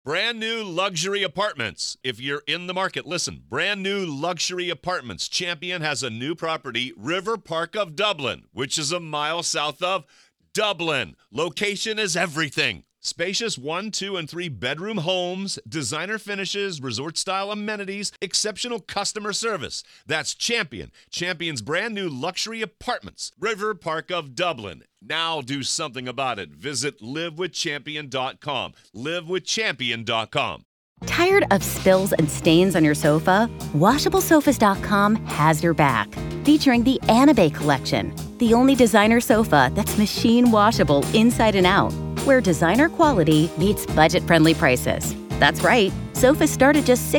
Brand new luxury apartments. If you're in the market, listen. Brand new luxury apartments. Champion has a new property, River Park of Dublin, which is a mile south of Dublin. Location is everything. Spacious 1, 2, and 3 bedroom homes, designer finishes, resort-style amenities, exceptional customer service. That's Champion. Champion's brand new luxury apartments, River Park of Dublin. Now do something about it. Visit livewithchampion.com. Livewithchampion.com. Tired of spills and stains on your sofa? WashableSofas.com has your back. Featuring the Anabay collection, the only designer sofa that's machine washable inside and out, where designer quality meets budget-friendly prices. That's right, sofas start at just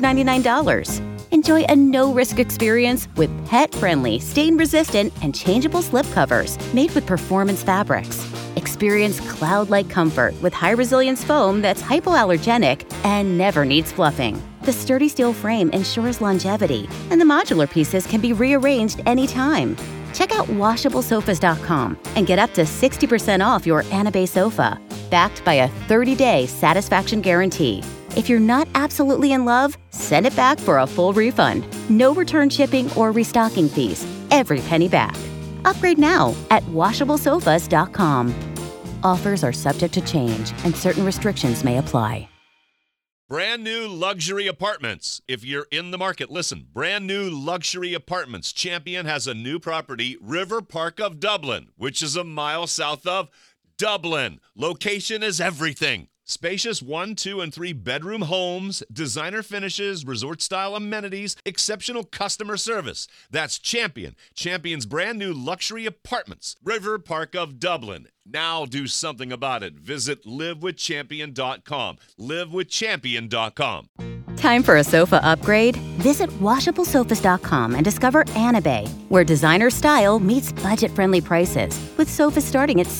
$699. Enjoy a no-risk experience with pet-friendly, stain-resistant, and changeable slipcovers made with performance fabrics. Experience cloud-like comfort with high-resilience foam that's hypoallergenic and never needs fluffing. The sturdy steel frame ensures longevity, and the modular pieces can be rearranged anytime. Check out WashableSofas.com and get up to 60% off your Anabay sofa, backed by a 30-day satisfaction guarantee. If you're not absolutely in love, send it back for a full refund. No return shipping or restocking fees. Every penny back. Upgrade now at WashableSofas.com. Offers are subject to change and certain restrictions may apply. Brand new luxury apartments. If you're in the market, listen. Brand new luxury apartments. Champion has a new property, River Park of Dublin, which is a mile south of Dublin. Location is everything. Spacious 1, 2, and 3 bedroom homes, designer finishes, resort-style amenities, exceptional customer service. That's Champion. Champion's brand new luxury apartments, River Park of Dublin. Now do something about it. Visit livewithchampion.com. Livewithchampion.com. Time for a sofa upgrade? Visit WashableSofas.com and discover Anabay, where designer style meets budget-friendly prices, with sofas starting at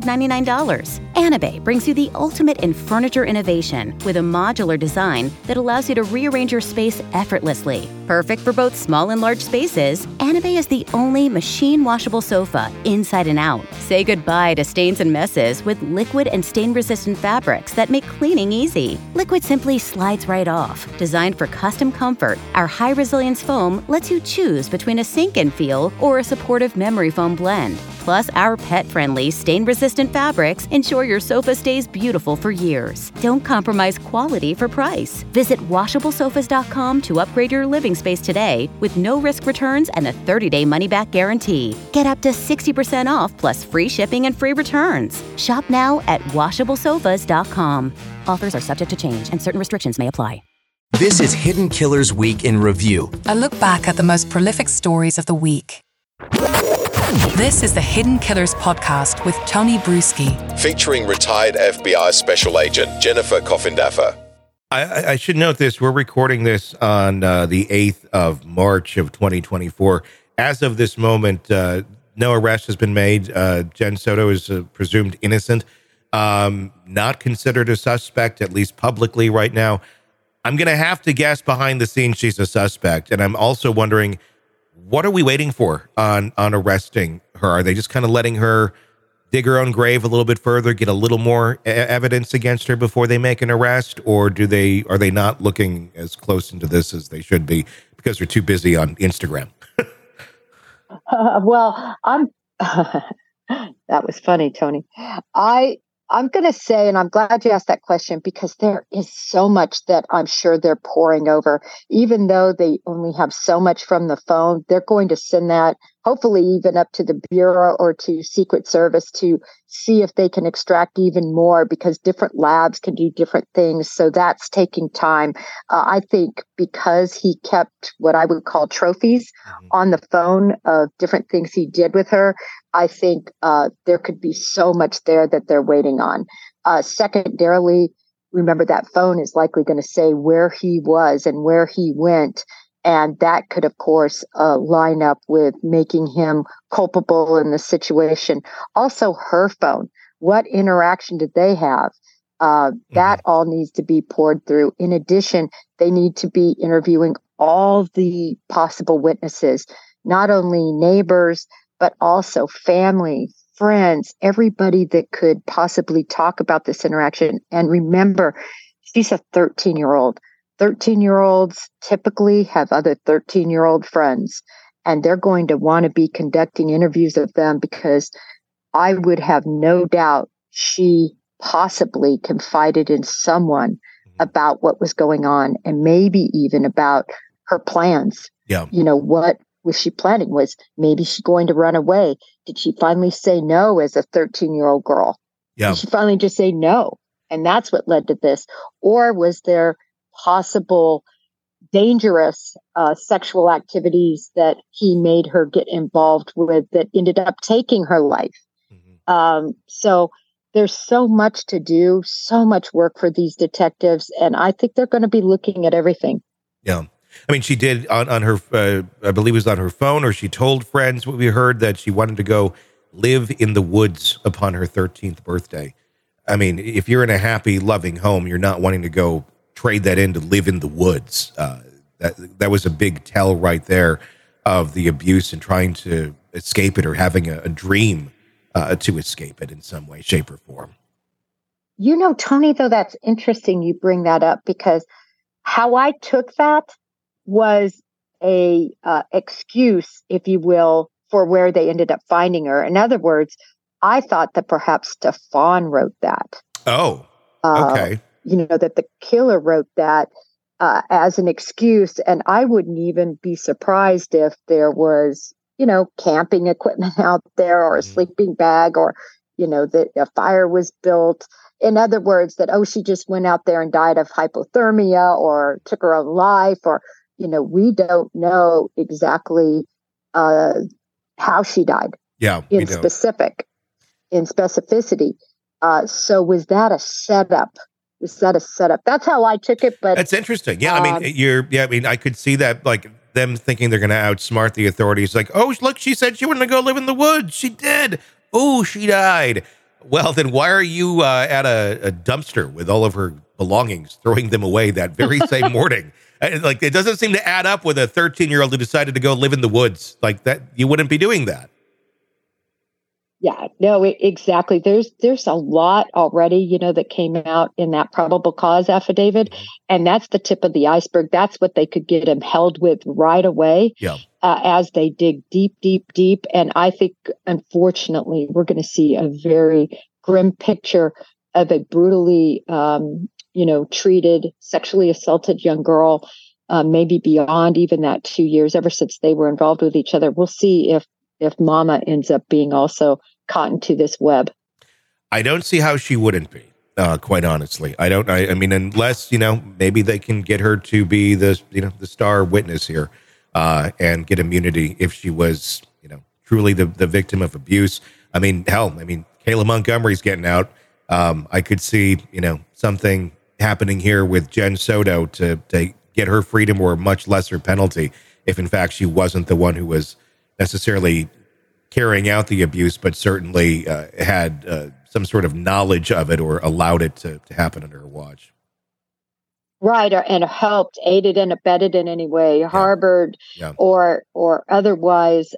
$699. Anabay brings you the ultimate in furniture innovation with a modular design that allows you to rearrange your space effortlessly. Perfect for both small and large spaces, Anabay is the only machine washable sofa inside and out. Say goodbye to stains and messes with liquid and stain-resistant fabrics that make cleaning easy. Liquid simply slides right off. Designed for custom comfort, our high-resilience foam lets you choose between a sink-in feel or a supportive memory foam blend. Plus, our pet-friendly, stain-resistant fabrics ensure your sofa stays beautiful for years. Don't compromise quality for price. Visit WashableSofas.com to upgrade your living space today with no-risk returns and a 30-day money-back guarantee. Get up to 60% off plus free shipping and free returns. Shop now at WashableSofas.com. Offers are subject to change and certain restrictions may apply. This is Hidden Killers Week in Review. A look back at the most prolific stories of the week. This is the Hidden Killers podcast with Tony Bruschi. Featuring retired FBI Special Agent Jennifer Coffindaffer. I should note this. We're recording this on the 8th of March of 2024. As of this moment, no arrest has been made. Jen Soto is presumed innocent, not considered a suspect, at least publicly right now. I'm going to have to guess behind the scenes she's a suspect. And I'm also wondering, what are we waiting for on arresting her? Are they just kind of letting her dig her own grave a little bit further, get a little more evidence against her before they make an arrest? Or are they not looking as close into this as they should be because they're too busy on Instagram? That was funny, Tony. I'm going to say, and I'm glad you asked that question, because there is so much that I'm sure they're poring over. Even though they only have so much from the phone, they're going to send that hopefully even up to the Bureau or to Secret Service to see if they can extract even more, because different labs can do different things. So that's taking time. I think because he kept what I would call trophies on the phone of different things he did with her, I think there could be so much there that they're waiting on. Secondarily, remember that phone is likely going to say where he was and where he went. And that could, of course, line up with making him culpable in the situation. Also, her phone. What interaction did they have? That all needs to be poured through. In addition, they need to be interviewing all the possible witnesses, not only neighbors, but also family, friends, everybody that could possibly talk about this interaction. And remember, She's a 13-year-old. 13-year-olds typically have other 13-year-old friends, and they're going to want to be conducting interviews of them because I would have no doubt she possibly confided in someone about what was going on and maybe even about her plans. Yeah. What was she planning? Was maybe she going to run away? Did she finally say no as a 13-year-old girl? Yeah. Did she finally just say no? And that's what led to this. Or was there possible dangerous sexual activities that he made her get involved with that ended up taking her life? So there's so much to do, so much work for these detectives, and I think they're going to be looking at everything. Yeah. I mean, she did on her, I believe it was on her phone, or she told friends, what we heard, that she wanted to go live in the woods upon her 13th birthday. I mean, if you're in a happy, loving home, you're not wanting to go trade that in to live in the woods. That was a big tell right there of the abuse and trying to escape it, or having a dream to escape it in some way, shape, or form. Tony, though, that's interesting you bring that up, because how I took that was a excuse, if you will, for where they ended up finding her. In other words, I thought that perhaps Stefan wrote that. Oh, okay. That the killer wrote that as an excuse. And I wouldn't even be surprised if there was, camping equipment out there, or a sleeping bag, or, that a fire was built. In other words, that, she just went out there and died of hypothermia or took her own life, or, we don't know exactly how she died. Yeah. In specificity. So was that a setup? That's how I took it. But that's interesting. Yeah. I mean, I could see that, like, them thinking they're going to outsmart the authorities. Like, oh, look, she said she wanted to go live in the woods. She did. Oh, she died. Well, then why are you at a dumpster with all of her belongings, throwing them away that very same morning? Like, it doesn't seem to add up with a 13-year-old who decided to go live in the woods like that. You wouldn't be doing that. Yeah, no, exactly. There's a lot already, that came out in that probable cause affidavit, and that's the tip of the iceberg. That's what they could get him held with right away. Yeah. As they dig deep, deep, deep. And I think, unfortunately, we're going to see a very grim picture of a brutally, treated, sexually assaulted young girl, maybe beyond even that 2 years, ever since they were involved with each other. We'll see if Mama ends up being also caught into this web. I don't see how she wouldn't be, quite honestly. I mean, unless, maybe they can get her to be the star witness here, and get immunity if she was, truly the victim of abuse. I mean, hell, Kayla Montgomery's getting out. I could see, something happening here with Jen Soto to get her freedom, or a much lesser penalty, if in fact she wasn't the one who was necessarily carrying out the abuse, but certainly had some sort of knowledge of it, or allowed it to happen under her watch. Right, and helped, aided and abetted in any way, harbored, or otherwise,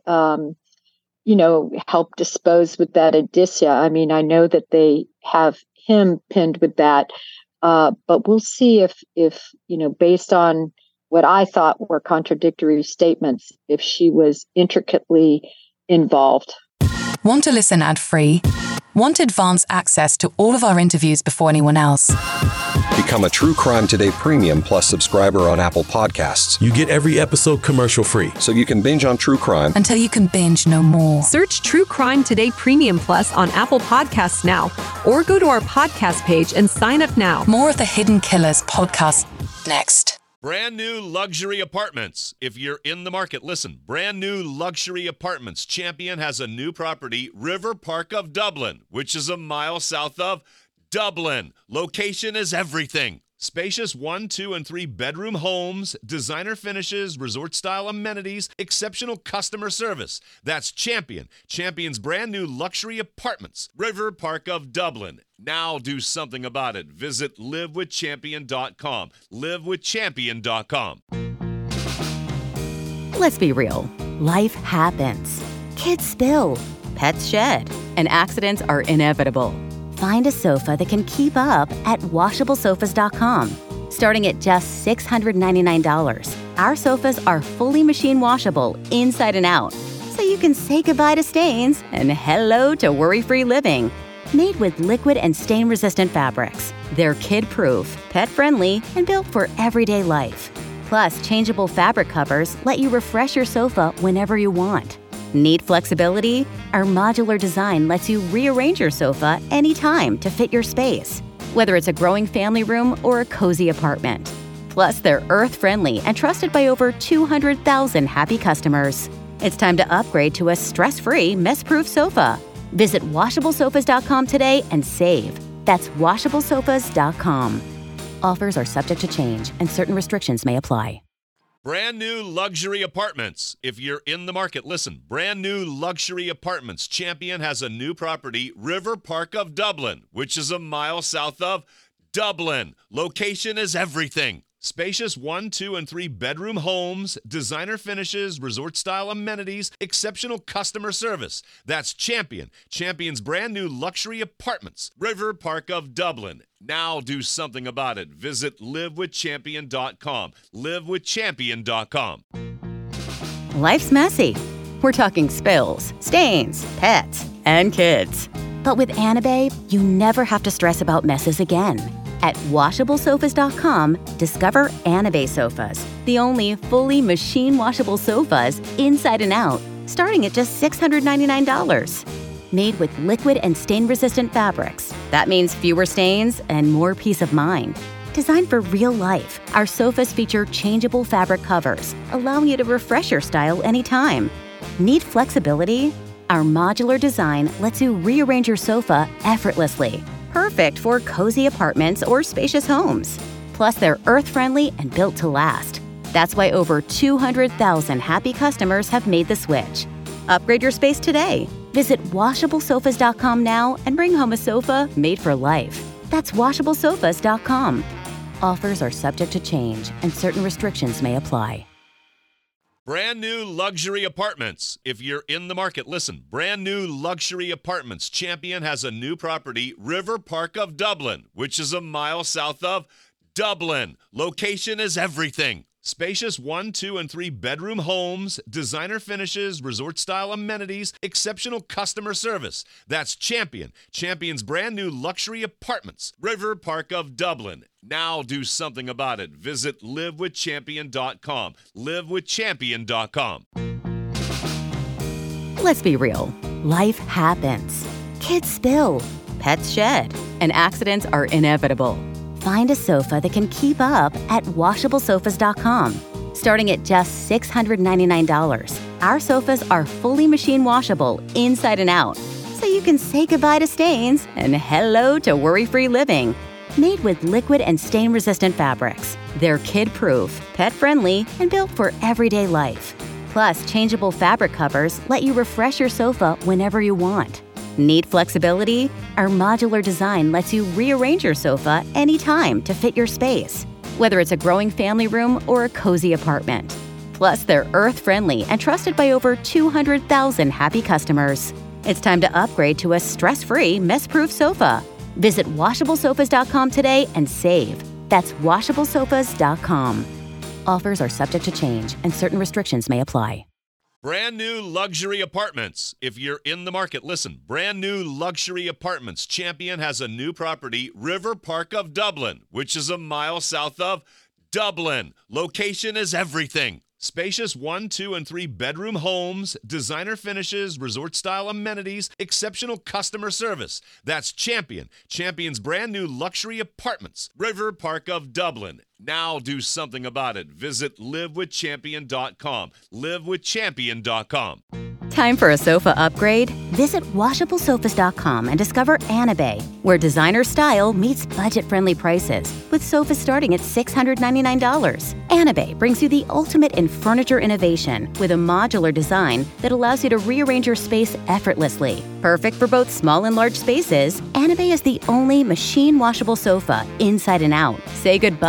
helped dispose with that indicia. I mean, I know that they have him pinned with that, but we'll see if based on what I thought were contradictory statements, if she was intricately involved. Want to listen ad-free? Want advanced access to all of our interviews before anyone else? Become a True Crime Today Premium Plus subscriber on Apple Podcasts. You get every episode commercial-free, so you can binge on true crime until you can binge no more. Search True Crime Today Premium Plus on Apple Podcasts now, or go to our podcast page and sign up now. More of the Hidden Killers podcast next. Brand new luxury apartments. If you're in the market, listen. Brand new luxury apartments. Champion has a new property, River Park of Dublin, which is a mile south of Dublin. Location is everything. Spacious 1, 2, and 3 bedroom homes, designer finishes, resort-style amenities, exceptional customer service. That's Champion. Champion's brand new luxury apartments, River Park of Dublin. Now do something about it. Visit livewithchampion.com. Livewithchampion.com. Let's be real. Life happens. Kids spill. Pets shed. And accidents are inevitable. Find a sofa that can keep up at washablesofas.com. Starting at just $699, our sofas are fully machine washable inside and out, so you can say goodbye to stains and hello to worry-free living. Made with liquid and stain-resistant fabrics, they're kid-proof, pet-friendly, and built for everyday life. Plus, changeable fabric covers let you refresh your sofa whenever you want. Need flexibility? Our modular design lets you rearrange your sofa anytime to fit your space, whether it's a growing family room or a cozy apartment. Plus, they're earth-friendly and trusted by over 200,000 happy customers. It's time to upgrade to a stress-free, mess-proof sofa. Visit washablesofas.com today and save. That's washablesofas.com. Offers are subject to change and certain restrictions may apply. Brand new luxury apartments. If you're in the market, listen. Brand new luxury apartments. Champion has a new property, River Park of Dublin, which is a mile south of Dublin. Location is everything. Spacious 1, 2, and 3 bedroom homes, designer finishes, resort-style amenities, exceptional customer service. That's Champion. Champion's brand new luxury apartments, River Park of Dublin. Now do something about it. Visit livewithchampion.com. livewithchampion.com. Life's messy. We're talking spills, stains, pets, and kids. But with Anabe, you never have to stress about messes again. At washablesofas.com, discover Anabe sofas, the only fully machine washable sofas inside and out, starting at just $699. Made with liquid and stain-resistant fabrics. That means fewer stains and more peace of mind. Designed for real life, our sofas feature changeable fabric covers, allowing you to refresh your style anytime. Need flexibility? Our modular design lets you rearrange your sofa effortlessly. Perfect for cozy apartments or spacious homes. Plus, they're earth-friendly and built to last. That's why over 200,000 happy customers have made the switch. Upgrade your space today. Visit washablesofas.com now and bring home a sofa made for life. That's washablesofas.com. Offers are subject to change and certain restrictions may apply. Brand new luxury apartments. If you're in the market, listen. Brand new luxury apartments. Champion has a new property, River Park of Dublin, which is a mile south of Dublin. Location is everything. Spacious 1, 2, and 3 bedroom homes, designer finishes, resort-style amenities, exceptional customer service. That's Champion. Champion's brand new luxury apartments, River Park of Dublin. Now do something about it. Visit livewithchampion.com. livewithchampion.com. Let's be real. Life happens. Kids spill. Pets shed. And accidents are inevitable. Find a sofa that can keep up at washablesofas.com. Starting at just $699, our sofas are fully machine washable inside and out, so you can say goodbye to stains and hello to worry-free living. Made with liquid and stain-resistant fabrics, they're kid-proof, pet-friendly, and built for everyday life. Plus, changeable fabric covers let you refresh your sofa whenever you want. Need flexibility? Our modular design lets you rearrange your sofa anytime to fit your space, whether it's a growing family room or a cozy apartment. Plus, they're earth-friendly and trusted by over 200,000 happy customers. It's time to upgrade to a stress-free, mess-proof sofa. Visit washablesofas.com today and save. That's washablesofas.com. Offers are subject to change and certain restrictions may apply. Brand new luxury apartments. If you're in the market, listen. Brand new luxury apartments. Champion has a new property, River Park of Dublin, which is a mile south of Dublin. Location is everything. Spacious 1, 2, and 3 bedroom homes, designer finishes, resort-style amenities, exceptional customer service. That's Champion. Champion's brand new luxury apartments, River Park of Dublin. Now do something about it. Visit livewithchampion.com. livewithchampion.com. Time for a sofa upgrade? Visit washablesofas.com and discover Anabe, where designer style meets budget-friendly prices, with sofas starting at $699. Anabe brings you the ultimate in furniture innovation with a modular design that allows you to rearrange your space effortlessly. Perfect for both small and large spaces, Anabe is the only machine washable sofa inside and out. Say goodbye to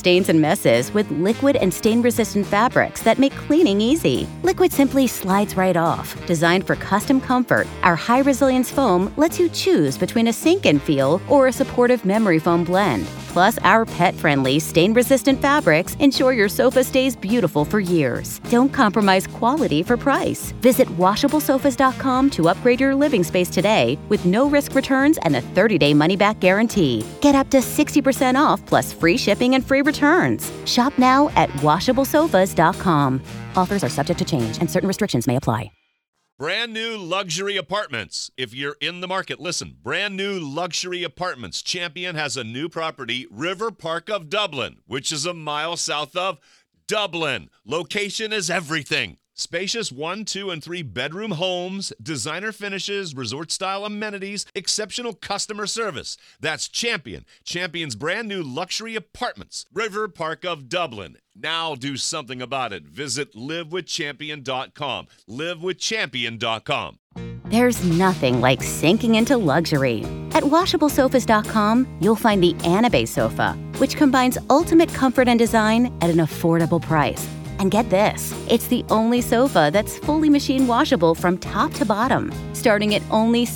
stains and messes with liquid and stain-resistant fabrics that make cleaning easy. Liquid simply slides right off. Designed for custom comfort, our high-resilience foam lets you choose between a sink-in feel or a supportive memory foam blend. Plus, our pet-friendly, stain-resistant fabrics ensure your sofa stays beautiful for years. Don't compromise quality for price. Visit WashableSofas.com to upgrade your living space today with no-risk returns and a 30-day money-back guarantee. Get up to 60% off plus free shipping and free returns. Shop now at WashableSofas.com. Offers are subject to change and certain restrictions may apply. Brand new luxury apartments. If you're in the market, listen. Brand new luxury apartments. Champion has a new property, River Park of Dublin, which is a mile south of Dublin. Location is everything. Spacious 1, 2, and 3 bedroom homes, designer finishes, resort-style amenities, exceptional customer service. That's Champion. Champion's brand new luxury apartments, River Park of Dublin. Now do something about it. Visit livewithchampion.com. livewithchampion.com. There's nothing like sinking into luxury. At WashableSofas.com, you'll find the Anabe sofa, which combines ultimate comfort and design at an affordable price. And get this, it's the only sofa that's fully machine washable from top to bottom, starting at only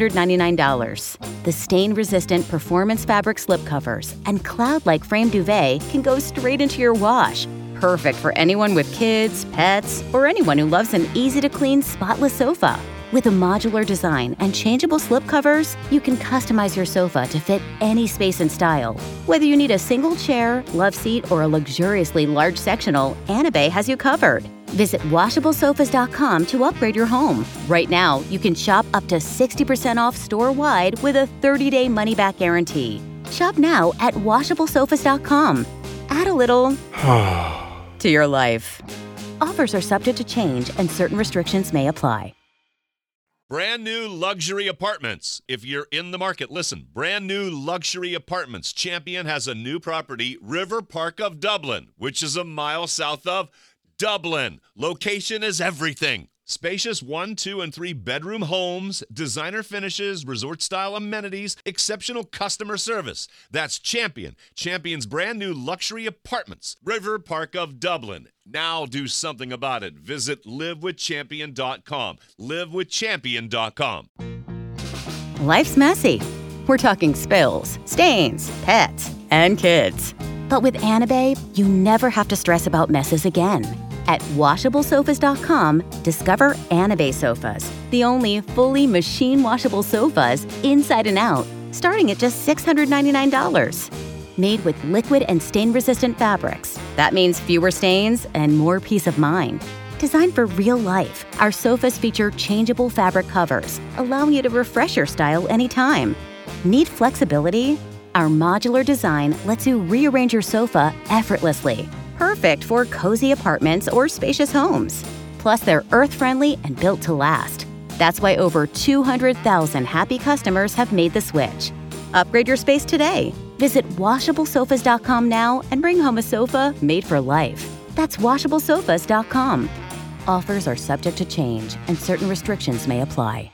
$699. The stain-resistant performance fabric slipcovers and cloud-like frame duvet can go straight into your wash. Perfect for anyone with kids, pets, or anyone who loves an easy-to-clean, spotless sofa. With a modular design and changeable slipcovers, you can customize your sofa to fit any space and style. Whether you need a single chair, love seat, or a luxuriously large sectional, Anabe has you covered. Visit WashableSofas.com to upgrade your home. Right now, you can shop up to 60% off store-wide with a 30-day money-back guarantee. Shop now at WashableSofas.com. Add a little to your life. Offers are subject to change and certain restrictions may apply. Brand new luxury apartments. If you're in the market, listen. Brand new luxury apartments. Champion has a new property, River Park of Dublin, which is a mile south of Dublin. Location is everything. Spacious 1, 2, and 3 bedroom homes, designer finishes, resort-style amenities, exceptional customer service. That's Champion. Champion's brand new luxury apartments, River Park of Dublin. Now do something about it. Visit livewithchampion.com. livewithchampion.com. Life's messy. We're talking spills, stains, pets, and kids. But with Anabe, you never have to stress about messes again. At WashableSofas.com, discover Anabe sofas, the only fully machine washable sofas inside and out, starting at just $699. Made with liquid and stain-resistant fabrics. That means fewer stains and more peace of mind. Designed for real life, our sofas feature changeable fabric covers, allowing you to refresh your style anytime. Need flexibility? Our modular design lets you rearrange your sofa effortlessly. Perfect for cozy apartments or spacious homes. Plus, they're earth-friendly and built to last. That's why over 200,000 happy customers have made the switch. Upgrade your space today. Visit WashableSofas.com now and bring home a sofa made for life. That's WashableSofas.com. Offers are subject to change and certain restrictions may apply.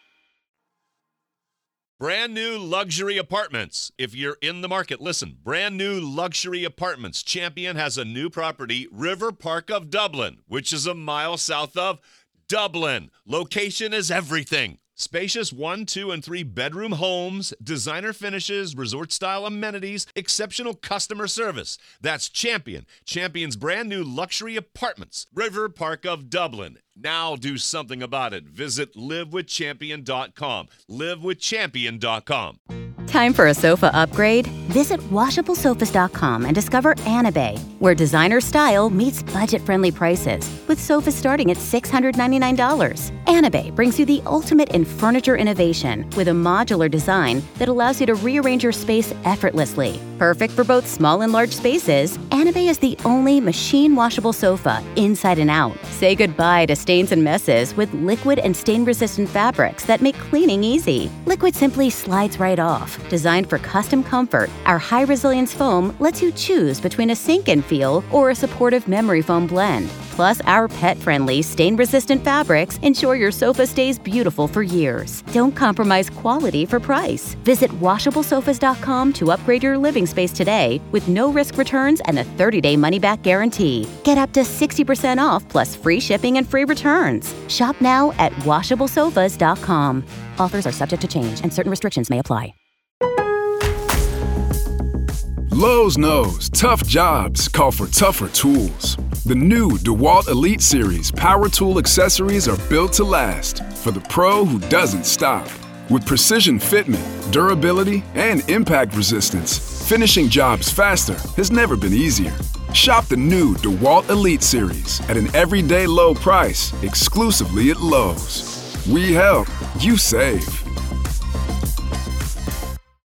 Brand new luxury apartments. If you're in the market, listen. Brand new luxury apartments. Champion has a new property, River Park of Dublin, which is a mile south of Dublin. Location is everything. Spacious 1, 2, and 3 bedroom homes, designer finishes, resort-style amenities, exceptional customer service. That's Champion. Champion's brand new luxury apartments, River Park of Dublin. Now do something about it. Visit livewithchampion.com. livewithchampion.com. Time for a sofa upgrade? Visit WashableSofas.com and discover Anabe, where designer style meets budget-friendly prices, with sofas starting at $699. Anabe brings you the ultimate in furniture innovation with a modular design that allows you to rearrange your space effortlessly. Perfect for both small and large spaces, Anabe is the only machine washable sofa inside and out. Say goodbye to stains and messes with liquid and stain-resistant fabrics that make cleaning easy. Liquid simply slides right off. Designed for custom comfort, our high-resilience foam lets you choose between a sink-in feel or a supportive memory foam blend. Plus, our pet-friendly, stain-resistant fabrics ensure your sofa stays beautiful for years. Don't compromise quality for price. Visit WashableSofas.com to upgrade your living space today with no-risk returns and a 30-day money-back guarantee. Get up to 60% off plus free shipping and free returns. Shop now at WashableSofas.com. Offers are subject to change and certain restrictions may apply. Lowe's knows tough jobs call for tougher tools. The new DeWalt Elite Series power tool accessories are built to last for the pro who doesn't stop. With precision fitment, durability, and impact resistance, finishing jobs faster has never been easier. Shop the new DeWalt Elite Series at an everyday low price exclusively at Lowe's. We help, you save.